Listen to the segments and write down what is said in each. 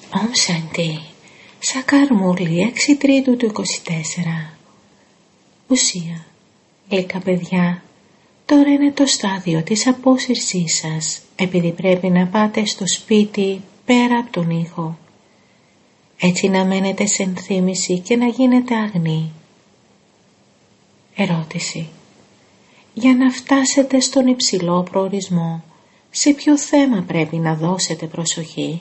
Om Shanti. Σακάρ Μουρλι 6 Τρίτου του 24. Ουσία. Γλυκά παιδιά, τώρα είναι το στάδιο της απόσυρσής σας, επειδή πρέπει να πάτε στο σπίτι πέρα από τον ήχο. Έτσι να μένετε σε ενθύμηση και να γίνετε αγνοί. Ερώτηση. Για να φτάσετε στον υψηλό προορισμό, σε ποιο θέμα πρέπει να δώσετε προσοχή?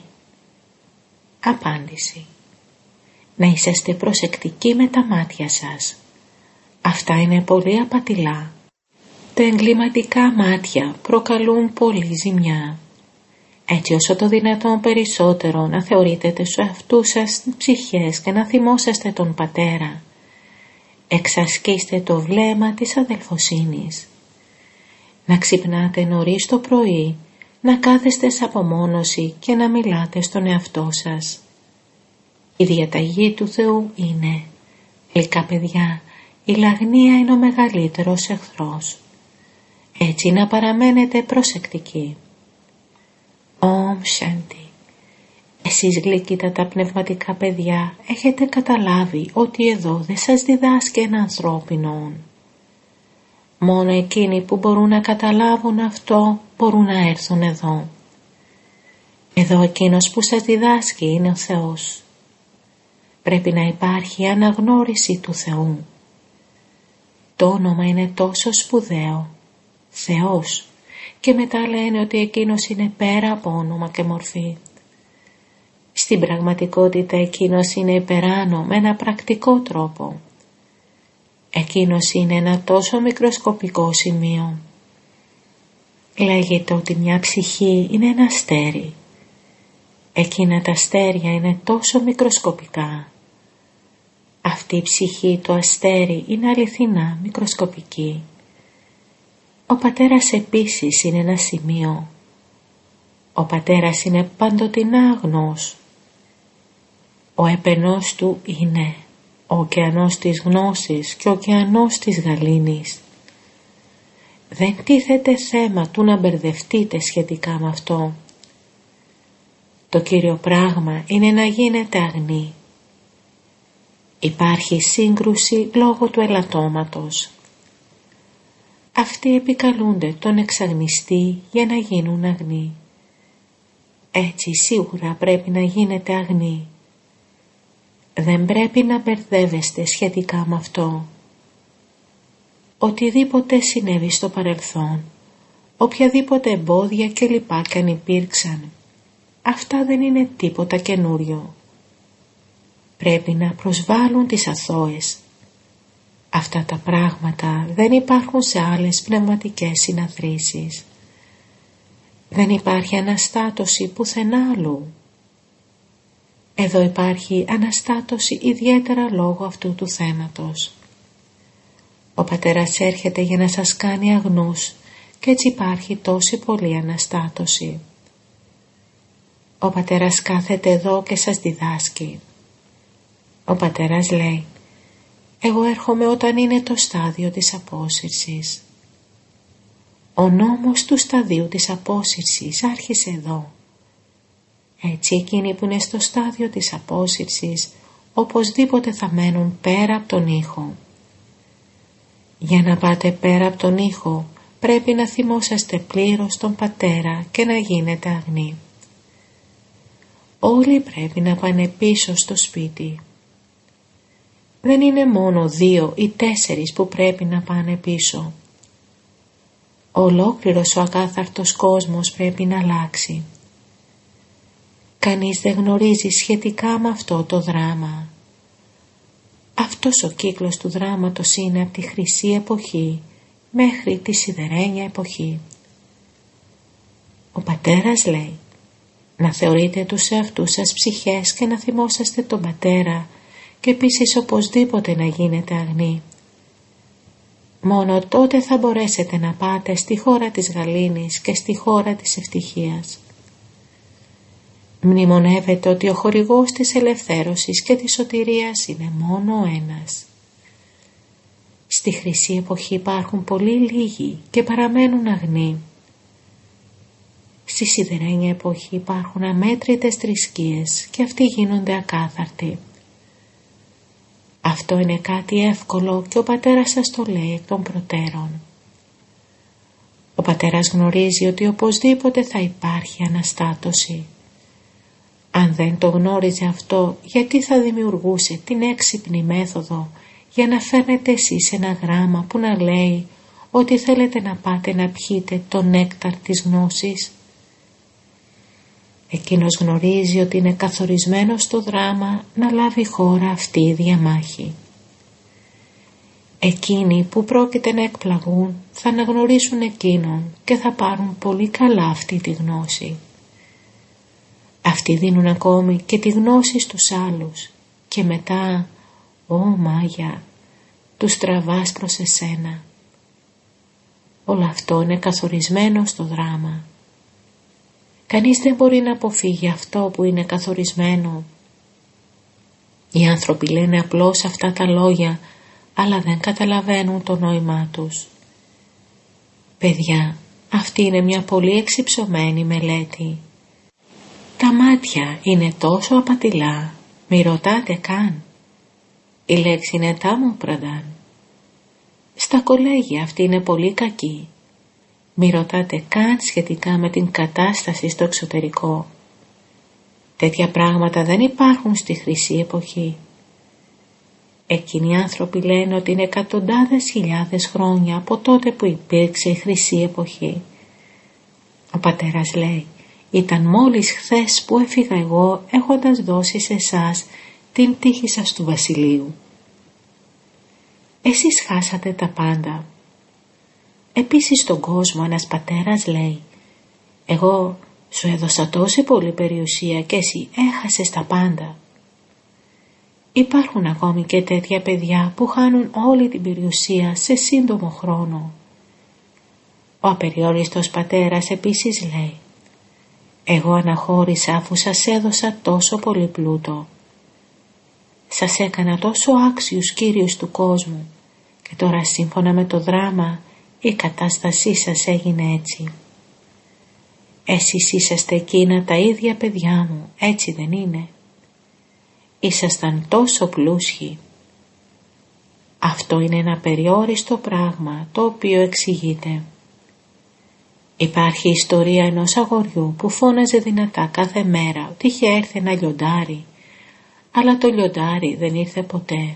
Απάντηση. Να είσαστε προσεκτικοί με τα μάτια σας. Αυτά είναι πολύ απατηλά. Τα εγκληματικά μάτια προκαλούν πολύ ζημιά. Έτσι όσο το δυνατόν περισσότερο να θεωρείτε τους εαυτούς σας ψυχές και να θυμόσαστε τον Πατέρα. Εξασκήστε το βλέμμα της αδελφοσύνης. Να ξυπνάτε νωρίς το πρωί, να κάθεστε σε απομόνωση και να μιλάτε στον εαυτό σας. Η διαταγή του Θεού είναι: γλυκά παιδιά, η λαγνία είναι ο μεγαλύτερος εχθρός. Έτσι να παραμένετε προσεκτικοί. Om Shanti. Εσείς γλυκύτατα πνευματικά παιδιά έχετε καταλάβει ότι εδώ δεν σας διδάσκει ένα ανθρώπινο. Μόνο εκείνοι που μπορούν να καταλάβουν αυτό μπορούν να έρθουν εδώ. Εδώ εκείνος που σας διδάσκει είναι ο Θεός. Πρέπει να υπάρχει αναγνώριση του Θεού. Το όνομα είναι τόσο σπουδαίο, Θεός, και μετά λένε ότι εκείνος είναι πέρα από όνομα και μορφή. Στην πραγματικότητα εκείνος είναι υπεράνω με ένα πρακτικό τρόπο. Εκείνος είναι ένα τόσο μικροσκοπικό σημείο. Λέγεται ότι μια ψυχή είναι ένα αστέρι. Εκείνα τα αστέρια είναι τόσο μικροσκοπικά. Αυτή η ψυχή, το αστέρι, είναι αληθινά μικροσκοπική. Ο Πατέρας επίσης είναι ένα σημείο. Ο Πατέρας είναι παντοτινά αγνός. Ο έπαινος του είναι ο ωκεανός της γνώσης και ο ωκεανός της γαλήνης. Δεν τίθεται θέμα του να μπερδευτείτε σχετικά με αυτό. Το κύριο πράγμα είναι να γίνετε αγνοί. Υπάρχει σύγκρουση λόγω του ελαττώματος. Αυτοί επικαλούνται τον εξαγνιστή για να γίνουν αγνοί. Έτσι σίγουρα πρέπει να γίνετε αγνοί. Δεν πρέπει να μπερδεύεστε σχετικά με αυτό. Οτιδήποτε συνέβη στο παρελθόν, οποιαδήποτε εμπόδια και λοιπά κι αν υπήρξαν, αυτά δεν είναι τίποτα καινούριο. Πρέπει να προσβάλλουν τις αθώες. Αυτά τα πράγματα δεν υπάρχουν σε άλλες πνευματικές συναθρήσεις. Δεν υπάρχει αναστάτωση πουθενά άλλου. Εδώ υπάρχει αναστάτωση ιδιαίτερα λόγω αυτού του θέματος. Ο Πατέρας έρχεται για να σας κάνει αγνούς και έτσι υπάρχει τόση πολλή αναστάτωση. Ο Πατέρας κάθεται εδώ και σας διδάσκει. Ο Πατέρας λέει: εγώ έρχομαι όταν είναι το στάδιο της απόσυρσης. Ο νόμος του σταδίου της απόσυρσης άρχισε εδώ. Έτσι εκείνοι που είναι στο στάδιο της απόσυρσης οπωσδήποτε θα μένουν πέρα από τον ήχο. Για να πάτε πέρα από τον ήχο πρέπει να θυμόσαστε πλήρως τον Πατέρα και να γίνετε αγνοί. Όλοι πρέπει να πάνε πίσω στο σπίτι. Δεν είναι μόνο 2 ή 4 που πρέπει να πάνε πίσω. Ολόκληρος ο ακάθαρτος κόσμος πρέπει να αλλάξει. Κανείς δεν γνωρίζει σχετικά με αυτό το δράμα. Αυτός ο κύκλος του δράματος είναι από τη χρυσή εποχή μέχρι τη σιδερένια εποχή. Ο Πατέρας λέει: να θεωρείτε τους εαυτούς σας ψυχές και να θυμόσαστε τον Πατέρα και επίσης οπωσδήποτε να γίνετε αγνοί. Μόνο τότε θα μπορέσετε να πάτε στη χώρα της γαλήνης και στη χώρα της ευτυχίας. Μνημονεύετε ότι ο χορηγός της ελευθέρωσης και της σωτηρίας είναι μόνο ο ένας. Στη χρυσή εποχή υπάρχουν πολύ λίγοι και παραμένουν αγνοί. Στη σιδερένια εποχή υπάρχουν αμέτρητες θρησκείες και αυτοί γίνονται ακάθαρτοι. Αυτό είναι κάτι εύκολο και ο πατέρας σας το λέει εκ των προτέρων. Ο πατέρας γνωρίζει ότι οπωσδήποτε θα υπάρχει αναστάτωση. Αν δεν το γνώριζε αυτό, γιατί θα δημιουργούσε την έξυπνη μέθοδο για να φέρνετε εσείς ένα γράμμα που να λέει ότι θέλετε να πάτε να πιείτε το νέκταρ της γνώσης? Εκείνος γνωρίζει ότι είναι καθορισμένο στο δράμα να λάβει χώρα αυτή η διαμάχη. Εκείνοι που πρόκειται να εκπλαγούν θα αναγνωρίσουν εκείνον και θα πάρουν πολύ καλά αυτή τη γνώση. Αυτοί δίνουν ακόμη και τη γνώση στους άλλους και μετά, Μάγια, τους τραβάς προς εσένα. Όλο αυτό είναι καθορισμένο στο δράμα. Κανείς δεν μπορεί να αποφύγει αυτό που είναι καθορισμένο. Οι άνθρωποι λένε απλώς αυτά τα λόγια, αλλά δεν καταλαβαίνουν το νόημά τους. Παιδιά, αυτή είναι μια πολύ εξυψωμένη μελέτη. Τα μάτια είναι τόσο απατηλά, μη ρωτάτε καν. Η λέξη είναι τάμουπραντάν. Στα κολέγια αυτή είναι πολύ κακή. Μη ρωτάτε καν σχετικά με την κατάσταση στο εξωτερικό. Τέτοια πράγματα δεν υπάρχουν στη Χρυσή Εποχή. Εκείνοι οι άνθρωποι λένε ότι είναι εκατοντάδες χιλιάδες χρόνια από τότε που υπήρξε η Χρυσή Εποχή. Ο πατέρας λέει, ήταν μόλις χθες που έφυγα εγώ έχοντας δώσει σε εσάς την τύχη σας του βασιλείου. Εσείς χάσατε τα πάντα. Επίσης στον κόσμο ένας πατέρας λέει, εγώ σου έδωσα τόση πολύ περιουσία και εσύ έχασες τα πάντα. Υπάρχουν ακόμη και τέτοια παιδιά που χάνουν όλη την περιουσία σε σύντομο χρόνο. Ο απεριόριστος πατέρας επίσης λέει, εγώ αναχώρησα αφού σας έδωσα τόσο πολύ πλούτο. Σας έκανα τόσο άξιους κύριους του κόσμου και τώρα σύμφωνα με το δράμα η κατάστασή σας έγινε έτσι. Εσείς είσαστε εκείνα τα ίδια παιδιά μου, έτσι δεν είναι? Ήσασταν τόσο πλούσιοι. Αυτό είναι ένα περιόριστο πράγμα το οποίο εξηγείται. Υπάρχει ιστορία ενός αγοριού που φώναζε δυνατά κάθε μέρα ότι είχε έρθει ένα λιοντάρι, αλλά το λιοντάρι δεν ήρθε ποτέ.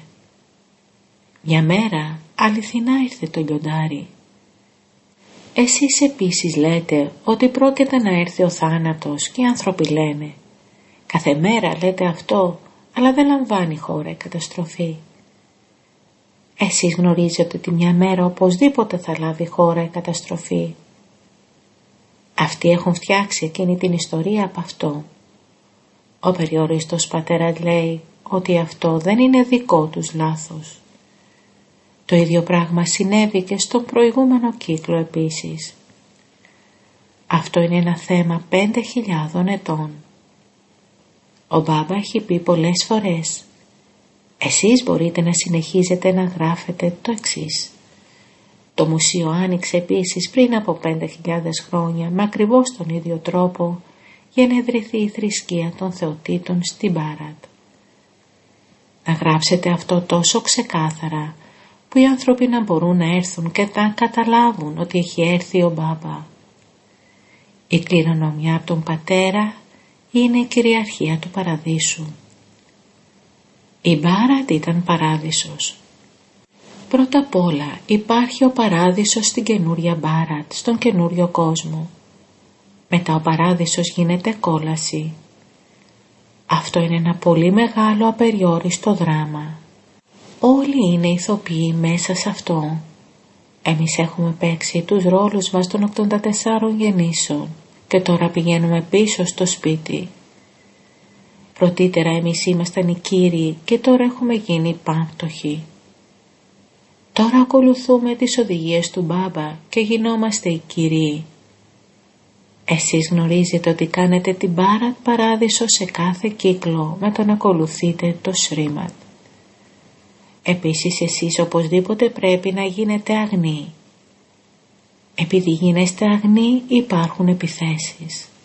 Μια μέρα αληθινά ήρθε το λιοντάρι. Εσείς επίσης λέτε ότι πρόκειται να έρθει ο θάνατος και οι άνθρωποι λένε, κάθε μέρα λέτε αυτό, αλλά δεν λαμβάνει χώρα η καταστροφή. Εσείς γνωρίζετε ότι μια μέρα οπωσδήποτε θα λάβει χώρα η καταστροφή. Αυτοί έχουν φτιάξει εκείνη την ιστορία από αυτό. Ο περιόριστος πατέρας λέει ότι αυτό δεν είναι δικό τους λάθος. Το ίδιο πράγμα συνέβη και στον προηγούμενο κύκλο επίσης. Αυτό είναι ένα θέμα 5.000 ετών. Ο Μπάμπα έχει πει πολλές φορές, εσείς μπορείτε να συνεχίζετε να γράφετε το εξής. Το μουσείο άνοιξε επίσης πριν από 5.000 χρόνια με ακριβώς τον ίδιο τρόπο για να ιδρυθεί η θρησκεία των θεοτήτων στην Μπάρατ. Να γράψετε αυτό τόσο ξεκάθαρα που οι άνθρωποι να μπορούν να έρθουν και να καταλάβουν ότι έχει έρθει ο Μπάμπα. Η κληρονομιά από τον πατέρα είναι η κυριαρχία του παραδείσου. Η Μπάρατ ήταν παράδεισος. Πρώτα απ' όλα υπάρχει ο παράδεισος στην καινούρια Μπάρατ, στον καινούριο κόσμο. Μετά ο παράδεισος γίνεται κόλαση. Αυτό είναι ένα πολύ μεγάλο απεριόριστο δράμα. Όλοι είναι ηθοποιοί μέσα σε αυτό. Εμείς έχουμε παίξει τους ρόλους μας των 84 γεννήσεων και τώρα πηγαίνουμε πίσω στο σπίτι. Πρωτήτερα εμείς ήμασταν οι κύριοι και τώρα έχουμε γίνει πάμπτωχοι. Τώρα ακολουθούμε τις οδηγίες του Μπάμπα και γινόμαστε οι κύριοι. Εσείς γνωρίζετε ότι κάνετε την Μπάρατ παράδεισο σε κάθε κύκλο με το να ακολουθείτε το Σρίμαντ. Επίσης εσείς οπωσδήποτε πρέπει να γίνετε αγνοί. Επειδή γίνεστε αγνοί υπάρχουν επιθέσεις.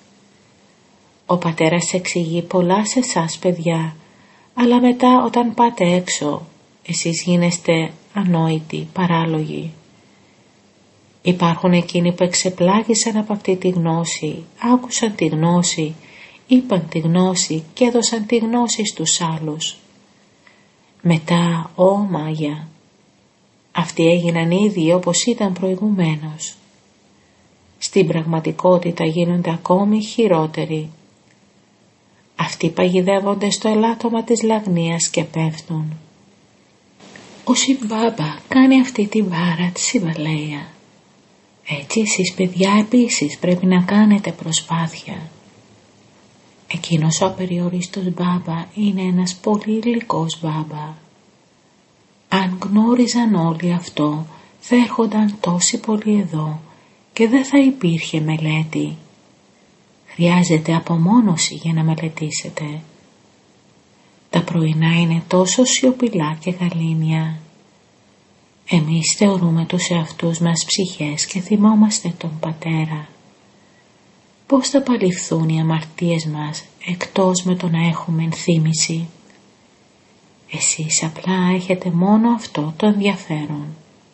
Ο πατέρας εξηγεί πολλά σε εσάς παιδιά, αλλά μετά όταν πάτε έξω, εσείς γίνεστε ανόητοι, παράλογοι. Υπάρχουν εκείνοι που εξεπλάγησαν από αυτή τη γνώση, άκουσαν τη γνώση, είπαν τη γνώση και έδωσαν τη γνώση στους άλλους. Μετά, Μάγια, αυτοί έγιναν ήδη όπως ήταν προηγουμένως. Στην πραγματικότητα γίνονται ακόμη χειρότεροι. Αυτοί παγιδεύονται στο ελάττωμα της λαγνίας και πέφτουν. Ο Σιμπάμπα κάνει αυτή την βάρα της Ιβαλέα. Έτσι εσείς παιδιά επίσης πρέπει να κάνετε προσπάθεια. Εκείνος ο απεριόριστος Μπάμπα είναι ένας πολύ γλυκός Μπάμπα. Αν γνώριζαν όλοι αυτό, θα έρχονταν τόσοι πολλοί εδώ και δεν θα υπήρχε μελέτη. Χρειάζεται απομόνωση για να μελετήσετε. Τα πρωινά είναι τόσο σιωπηλά και γαλήνια. Εμείς θεωρούμε τους εαυτούς μας ψυχές και θυμόμαστε τον Πατέρα. Πώς θα παλιφθούν οι αμαρτίες μας εκτός με το να έχουμε ενθύμηση? Εσείς απλά έχετε μόνο αυτό το ενδιαφέρον.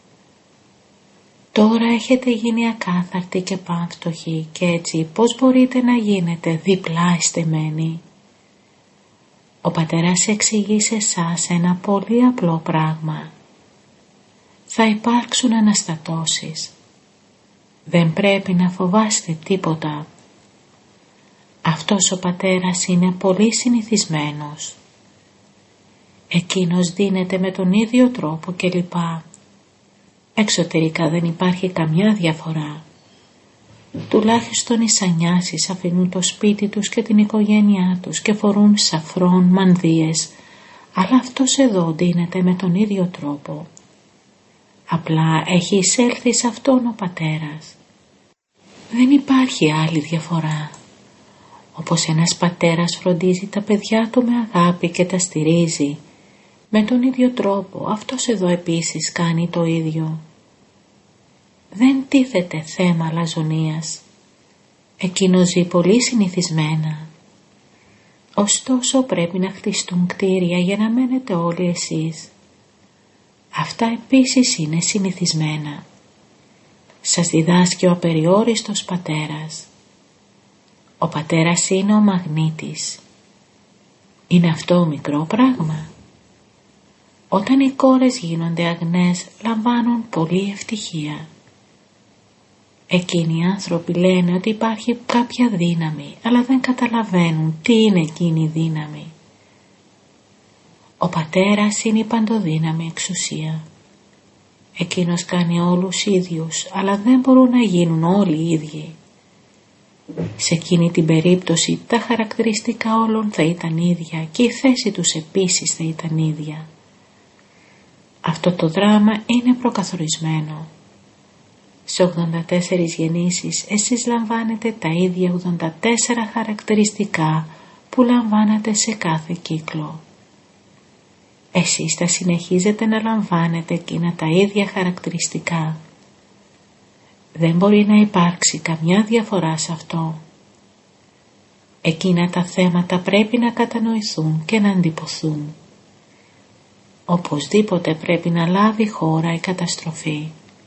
Τώρα έχετε γίνει ακάθαρτοι και πάμφτωχοι και έτσι πώς μπορείτε να γίνετε διπλά εστεμένοι? Ο Πατέρας εξηγεί σε εσάς ένα πολύ απλό πράγμα. Θα υπάρξουν αναστατώσεις. Δεν πρέπει να φοβάστε τίποτα. Αυτός ο Πατέρας είναι πολύ συνηθισμένος. Εκείνος δίνεται με τον ίδιο τρόπο κλπ. Εξωτερικά δεν υπάρχει καμιά διαφορά. Τουλάχιστον οι σανιάσεις αφήνουν το σπίτι τους και την οικογένειά τους και φορούν σαφρόν μανδύες, αλλά αυτός εδώ δίνεται με τον ίδιο τρόπο. Απλά έχει εισέλθει σε αυτόν ο Πατέρας. Δεν υπάρχει άλλη διαφορά. Όπως ένας πατέρας φροντίζει τα παιδιά του με αγάπη και τα στηρίζει, με τον ίδιο τρόπο αυτός εδώ επίσης κάνει το ίδιο. Δεν τίθεται θέμα αλαζονίας. Εκείνος ζει πολύ συνηθισμένα. Ωστόσο πρέπει να χτιστούν κτίρια για να μένετε όλοι εσείς. Αυτά επίσης είναι συνηθισμένα. Σας διδάσκει ο απεριόριστος Πατέρας. Ο Πατέρας είναι ο μαγνήτης. Είναι αυτό μικρό πράγμα? Όταν οι κόρες γίνονται αγνές, λαμβάνουν πολύ ευτυχία. Εκείνοι οι άνθρωποι λένε ότι υπάρχει κάποια δύναμη, αλλά δεν καταλαβαίνουν τι είναι εκείνη η δύναμη. Ο Πατέρας είναι η παντοδύναμη εξουσία. Εκείνος κάνει όλους ίδιους, αλλά δεν μπορούν να γίνουν όλοι ίδιοι. Σε εκείνη την περίπτωση τα χαρακτηριστικά όλων θα ήταν ίδια και η θέση τους επίσης θα ήταν ίδια. Αυτό το δράμα είναι προκαθορισμένο. Σε 84 γεννήσεις εσείς λαμβάνετε τα ίδια 84 χαρακτηριστικά που λαμβάνετε σε κάθε κύκλο. Εσείς θα συνεχίζετε να λαμβάνετε εκείνα τα ίδια χαρακτηριστικά. Δεν μπορεί να υπάρξει καμιά διαφορά σε αυτό. Εκείνα τα θέματα πρέπει να κατανοηθούν και να εντυπωθούν. Οπωσδήποτε πρέπει να λάβει χώρα η καταστροφή.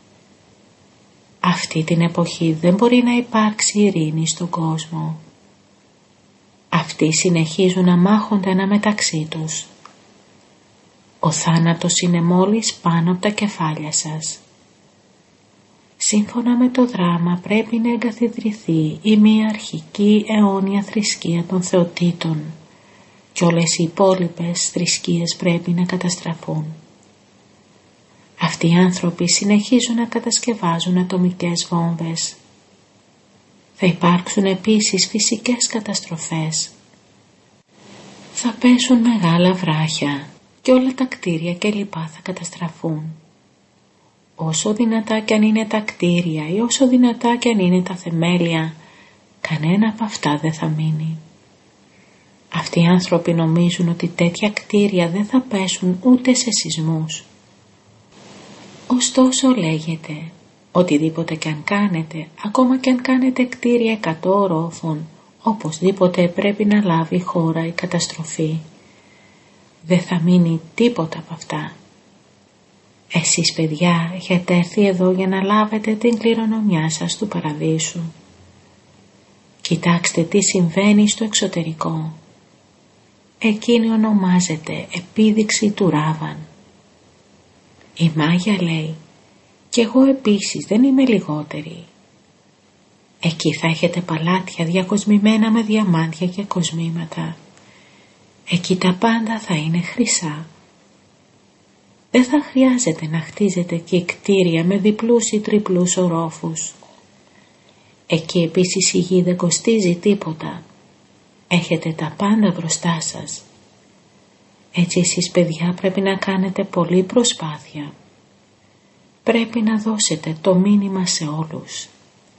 Αυτή την εποχή δεν μπορεί να υπάρξει ειρήνη στον κόσμο. Αυτοί συνεχίζουν να μάχονται αναμεταξύ τους. Ο θάνατος είναι μόλις πάνω από τα κεφάλια σας. Σύμφωνα με το δράμα πρέπει να εγκαθιδρυθεί η μία αρχική αιώνια θρησκεία των θεοτήτων και όλες οι υπόλοιπες θρησκείες πρέπει να καταστραφούν. Αυτοί οι άνθρωποι συνεχίζουν να κατασκευάζουν ατομικές βόμβες. Θα υπάρξουν επίσης φυσικές καταστροφές. Θα πέσουν μεγάλα βράχια και όλα τα κτίρια κλπ. Θα καταστραφούν. Όσο δυνατά κι αν είναι τα κτίρια ή όσο δυνατά κι αν είναι τα θεμέλια, κανένα από αυτά δεν θα μείνει. Αυτοί οι άνθρωποι νομίζουν ότι τέτοια κτίρια δεν θα πέσουν ούτε σε σεισμούς. Ωστόσο λέγεται, οτιδήποτε κι αν κάνετε, ακόμα κι αν κάνετε κτίρια 100 ορόφων, οπωσδήποτε πρέπει να λάβει χώρα η καταστροφή. Δεν θα μείνει τίποτα από αυτά. Εσείς παιδιά έχετε έρθει εδώ για να λάβετε την κληρονομιά σας του παραδείσου. Κοιτάξτε τι συμβαίνει στο εξωτερικό. Εκείνη ονομάζεται επίδειξη του Ράβαν. Η Μάγια λέει, «Κι εγώ επίσης δεν είμαι λιγότερη». Εκεί θα έχετε παλάτια διακοσμημένα με διαμάντια και κοσμήματα. Εκεί τα πάντα θα είναι χρυσά. Δεν θα χρειάζεται να χτίζετε εκεί κτίρια με διπλούς ή τριπλούς ορόφους. Εκεί επίσης η γη δεν κοστίζει τίποτα. Έχετε τα πάντα μπροστά σας. Έτσι εσείς παιδιά πρέπει να κάνετε πολλή προσπάθεια. Πρέπει να δώσετε το μήνυμα σε όλους.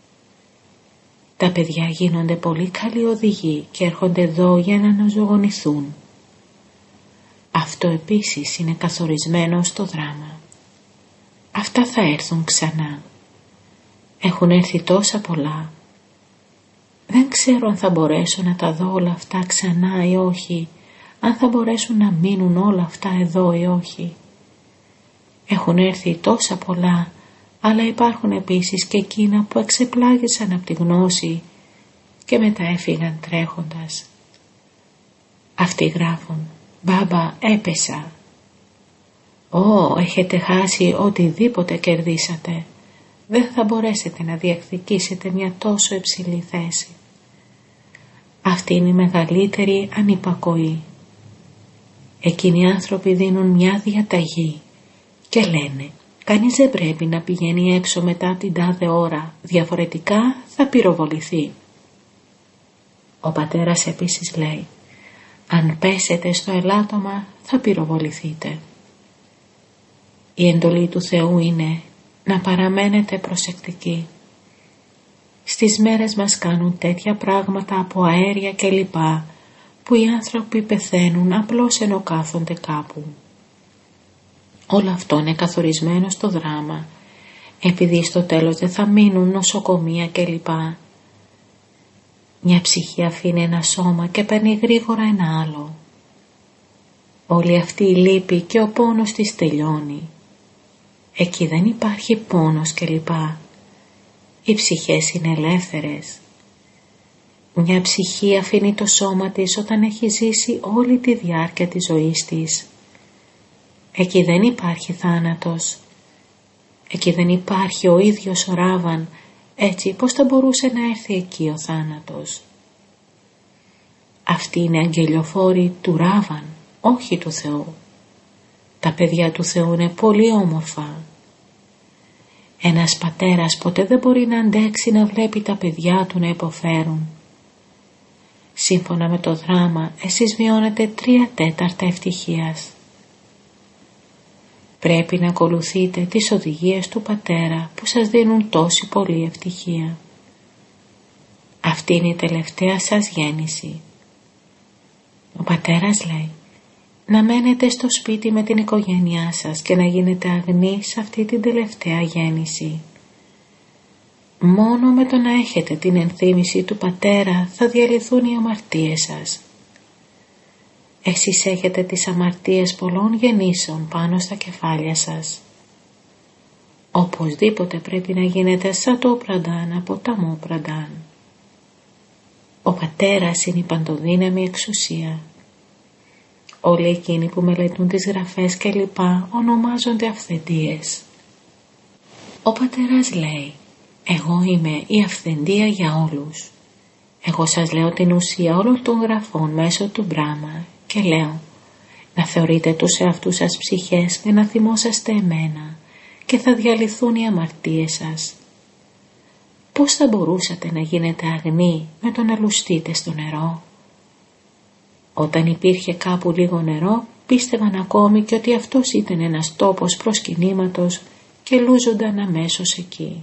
Τα παιδιά γίνονται πολύ καλοί οδηγοί και έρχονται εδώ για να αναζωογονηθούν. Αυτό επίσης είναι καθορισμένο στο δράμα. Αυτά θα έρθουν ξανά. Έχουν έρθει τόσα πολλά. Δεν ξέρω αν θα μπορέσω να τα δω όλα αυτά ξανά ή όχι, αν θα μπορέσουν να μείνουν όλα αυτά εδώ ή όχι. Έχουν έρθει τόσα πολλά, αλλά υπάρχουν επίσης και εκείνα που εξεπλάγησαν από τη γνώση και μετά έφυγαν τρέχοντας. Αυτοί γράφουν, «Μπάμπα, έπεσα». Έχετε χάσει οτιδήποτε κερδίσατε. Δεν θα μπορέσετε να διεκδικήσετε μια τόσο υψηλή θέση. Αυτή είναι η μεγαλύτερη ανυπακοή. Εκείνοι οι άνθρωποι δίνουν μια διαταγή και λένε, «Κανείς δεν πρέπει να πηγαίνει έξω μετά την τάδε ώρα, διαφορετικά θα πυροβοληθεί». Ο πατέρας επίσης λέει, «Αν πέσετε στο ελάττωμα θα πυροβοληθείτε». Η εντολή του Θεού είναι να παραμένετε προσεκτικοί. Στις μέρες μας κάνουν τέτοια πράγματα από αέρια και λοιπά, που οι άνθρωποι πεθαίνουν απλώς ενώ κάθονται κάπου. Όλο αυτό είναι καθορισμένο στο δράμα, επειδή στο τέλος δεν θα μείνουν νοσοκομεία και λοιπά. Μια ψυχή αφήνει ένα σώμα και παίρνει γρήγορα ένα άλλο. Όλη αυτή η λύπη και ο πόνος της τελειώνει. Εκεί δεν υπάρχει πόνος και λοιπά. Οι ψυχές είναι ελεύθερες. Μια ψυχή αφήνει το σώμα της όταν έχει ζήσει όλη τη διάρκεια της ζωής της. Εκεί δεν υπάρχει θάνατος. Εκεί δεν υπάρχει ο ίδιος ο Ράβαν, έτσι πώς θα μπορούσε να έρθει εκεί ο θάνατος. Αυτοί είναι αγγελιοφόροι του Ράβαν, όχι του Θεού. Τα παιδιά του Θεού είναι πολύ όμορφα. Ένας πατέρας ποτέ δεν μπορεί να αντέξει να βλέπει τα παιδιά του να υποφέρουν. Σύμφωνα με το δράμα, εσείς βιώνετε 3/4 ευτυχίας. Πρέπει να ακολουθείτε τις οδηγίες του πατέρα που σας δίνουν τόση πολλή ευτυχία. Αυτή είναι η τελευταία σας γέννηση. Ο πατέρας λέει, να μένετε στο σπίτι με την οικογένειά σας και να γίνετε αγνοί σε αυτή την τελευταία γέννηση. Μόνο με το να έχετε την ενθύμηση του πατέρα θα διαλυθούν οι αμαρτίες σας. Εσείς έχετε τις αμαρτίες πολλών γεννήσεων πάνω στα κεφάλια σας. Οπωσδήποτε πρέπει να γίνετε σαν το πραντάν από τα μου πραντάν. Ο πατέρας είναι η παντοδύναμη εξουσία. Όλοι εκείνοι που μελετούν τις γραφές και λοιπά ονομάζονται αυθεντίες. Ο πατέρας λέει, εγώ είμαι η αυθεντία για όλους. Εγώ σας λέω την ουσία όλων των γραφών μέσω του Μπράμα και λέω να θεωρείτε τους εαυτούς σας ψυχές και να θυμόσαστε εμένα και θα διαλυθούν οι αμαρτίες σας. Πώς θα μπορούσατε να γίνετε αγνοί με το να λουστείτε στο νερό? Όταν υπήρχε κάπου λίγο νερό, πίστευαν ακόμη και ότι αυτός ήταν ένας τόπος προσκυνήματος και λούζονταν αμέσως εκεί.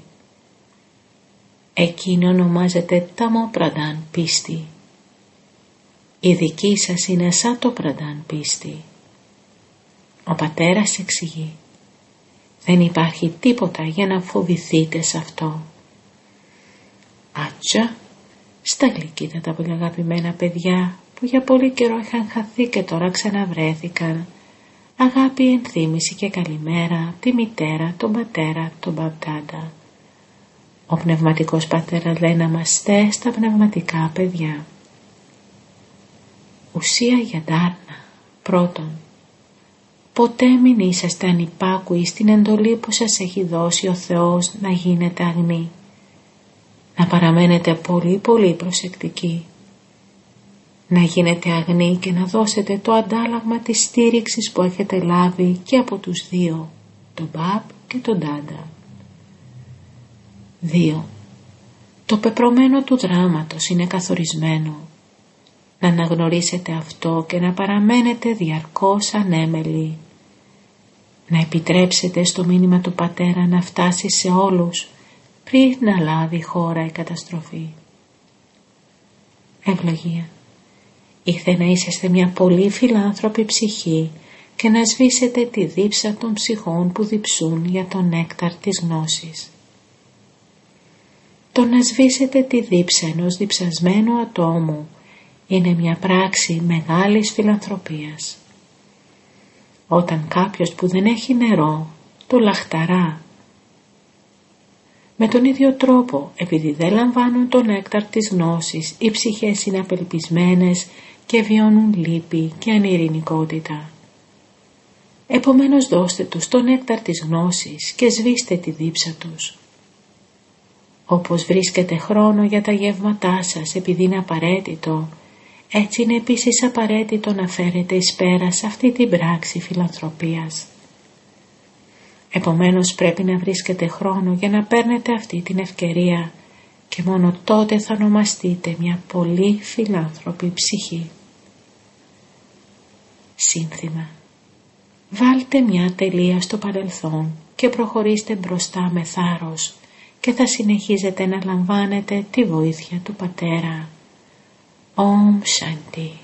Εκείνη ονομάζεται ταμό πραντάν πίστη. Η δική σας είναι σαν το πραντάν πίστη. Ο πατέρας εξηγεί, δεν υπάρχει τίποτα για να φοβηθείτε σε αυτό. Άτσα, στα γλυκύτατα πολύ αγαπημένα παιδιά που για πολύ καιρό είχαν χαθεί και τώρα ξαναβρέθηκαν, αγάπη, ενθύμηση και καλημέρα, τη μητέρα, τον πατέρα, τον μπαμπτάντα. Ο πνευματικός πατέρας λέει να είμαστε στα πνευματικά παιδιά. Ουσία για Ντάρνα. Πρώτον, ποτέ μην είσαστε ανυπάκουοι στην εντολή που σας έχει δώσει ο Θεός να γίνετε αγνοί. Να παραμένετε πολύ προσεκτικοί. Να γίνετε αγνοί και να δώσετε το αντάλλαγμα της στήριξης που έχετε λάβει και από τους δύο, τον μπαμπ και τον ντάντα. 2. Το πεπρωμένο του δράματος είναι καθορισμένο. Να αναγνωρίσετε αυτό και να παραμένετε διαρκώς ανέμελοι. Να επιτρέψετε στο μήνυμα του πατέρα να φτάσει σε όλους πριν να λάβει χώρα η καταστροφή. Ευλογία. Ήρθε να είσαστε μια πολύ φιλάνθρωπη ψυχή και να σβήσετε τη δίψα των ψυχών που διψούν για τον νέκταρ της γνώσης. Το να σβήσετε τη δίψα ενός διψασμένου ατόμου είναι μια πράξη μεγάλης φιλανθρωπίας. Όταν κάποιος που δεν έχει νερό το λαχταρά, με τον ίδιο τρόπο, επειδή δεν λαμβάνουν τον νέκταρ της γνώσης, οι ψυχές είναι απελπισμένες και βιώνουν λύπη και ανειρηνικότητα. Επομένως δώστε τους τον νέκταρ της γνώσης και σβήστε τη δίψα τους. Όπως βρίσκετε χρόνο για τα γεύματά σας επειδή είναι απαραίτητο, έτσι είναι επίσης απαραίτητο να φέρετε εις πέρας αυτή την πράξη φιλανθρωπίας. Επομένως πρέπει να βρίσκετε χρόνο για να παίρνετε αυτή την ευκαιρία και μόνο τότε θα ονομαστείτε μια πολύ φιλάνθρωπη ψυχή. Σύνθημα. Βάλτε μια τελεία στο παρελθόν και προχωρήστε μπροστά με θάρρος και θα συνεχίζετε να λαμβάνετε τη βοήθεια του Πατέρα. Om Shanti.